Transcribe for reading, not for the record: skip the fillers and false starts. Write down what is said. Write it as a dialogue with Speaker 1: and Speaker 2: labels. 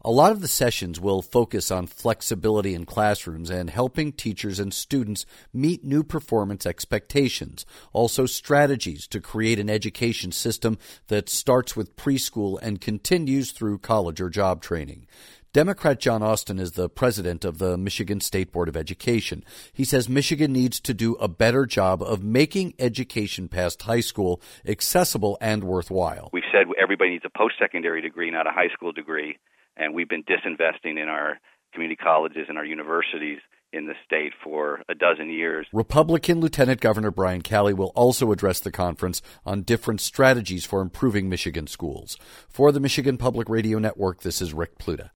Speaker 1: A lot of the sessions will focus on flexibility in classrooms and helping teachers and students meet new performance expectations. Also, strategies to create an education system that starts with preschool and continues through college or job training. Democrat John Austin is the president of the Michigan State Board of Education. He says Michigan needs to do a better job of making education past high school accessible and worthwhile.
Speaker 2: We've said everybody needs a post-secondary degree, not a high school degree, and we've been disinvesting in our community colleges and our universities in the state for a dozen years.
Speaker 1: Republican Lieutenant Governor Brian Calley will also address the conference on different strategies for improving Michigan schools. For the Michigan Public Radio Network, this is Rick Pluta.